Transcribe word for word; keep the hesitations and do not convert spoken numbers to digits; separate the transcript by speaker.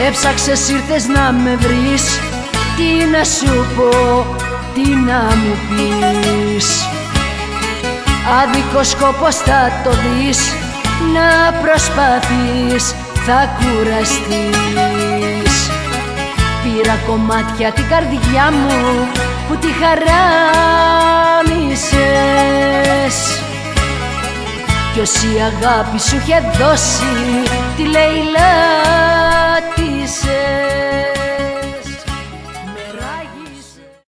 Speaker 1: Έψαξες, ήρθες να με βρεις. Τι να σου πω, τι να μου πεις. Άδικος σκοπός θα το δεις. Να προσπαθείς, θα κουραστείς. Πήρα κομμάτια την καρδιά μου που τη χαράμισες. Κι όση αγάπη σου είχε δώσει τη λαιλάτισες.